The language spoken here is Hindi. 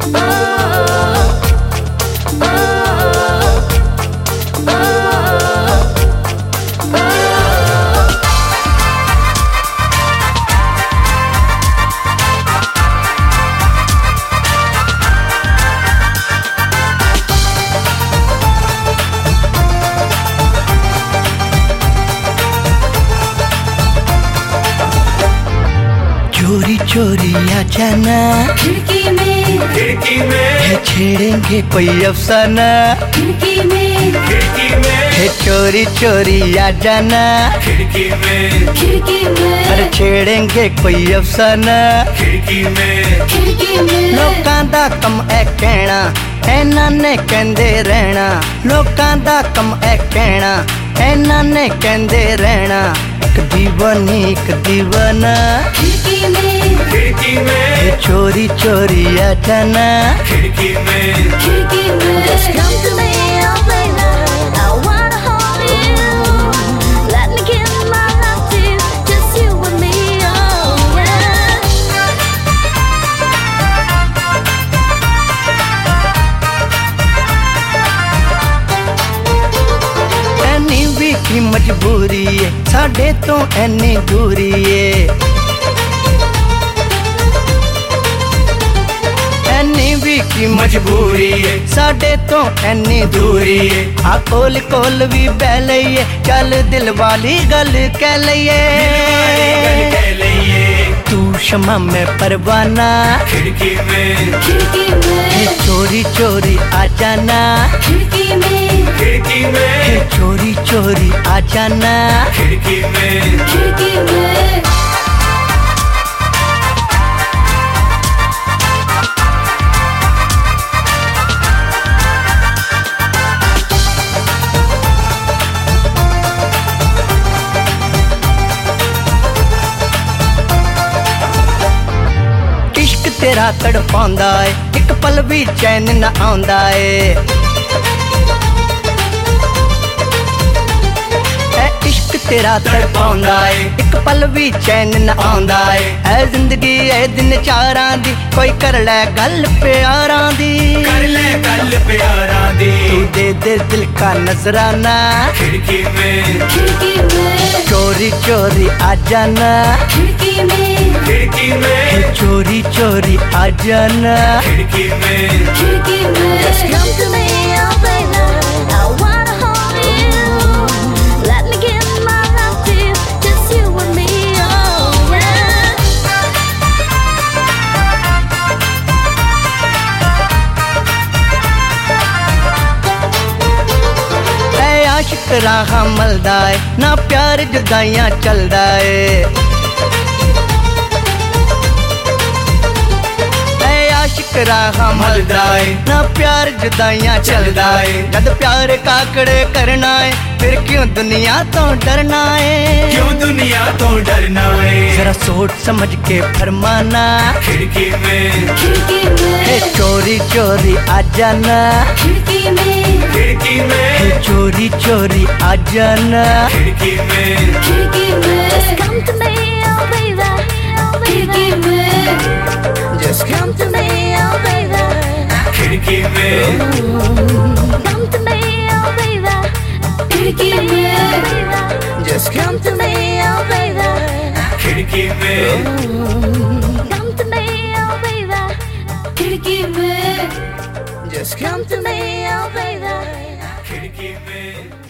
चोरी चोरी आ जाना खिड़की में है, छेड़ेंगे कोई अफसाना खिड़की में है, चोरी चोरी आ जाना खिड़की में अरे छेड़ेंगे कोई अफसाना खिड़की में लोकां दा कम है कहना इन्हां ने कहंदे रहना लोकां दा कम है कहना इन्हां ने कहंदे रहना एक दीवानी एक दीवाना खिड़की में ये चोरी चोरी आ जाना खिड़की में Just come to me, oh baby, I wanna hold you. Let me give my love to you, just you and me, oh yeah. ਐਨੀ ਵੀ ਕੀ ਮਜਬੂਰੀ ਏ ਸਾਡੇ ਤੋਂ ਐਨੀ ਦੂਰੀ ਏ ਐਨੀ ਵੀ ਕੀ ਮਜਬੂਰੀ ਏ ਸਾਡੇ ਤੋਂ ਐਨੀ ਦੂਰੀ ਏ ਆ ਕੋਲ ਕੋਲ ਵੀ ਬਹਿ ਲਈਏ ਚੱਲ ਦਿਲ ਵਾਲੀ ਗੱਲ ਕਹਿ ਲਈਏ ਤੂੰ शमा में परवाना खिड़की में ये चोरी चोरी आ जाना खिड़की में ये चोरी चोरी आ जाना खिड़की में तेरा तड़पांदा है एक पल भी चैन न आंदा है इश्क तेरा तड़पांदा है एक पल भी चैन न आंदा है ऐ जिंदगी ऐ दिन चारां दी कोई कर ले गल प्यारां दी तू दे दे दिल का नजराना खिड़की में चोरी चोरी आ जाना खिड़की में चोरी चोरी आ जाना खिड़की में Just come to me, oh baby, I wanna hold you. Let me give my love to you, just you and me, oh yeah. ऐ आशिक राह मलदा है ना प्यार जुदाइयां चलदा है राह मलदा है ना प्यार जुदाइयां चलदा है जद प्यार काकड़े करना है फिर क्यों दुनिया तो डरना है जरा सोच समझ के फरमाना खिड़की में चोरी चोरी आ जाना खिड़की में चोरी चोरी आ जाना खिड़की में Just come to me, oh baby, खिड़की में Just come to me, oh baby, खिड़की में Come to me, oh baby, खिड़की में Just come to me, oh baby, खिड़की में Come to me, oh baby, खिड़की में Just come to me, oh baby, खिड़की में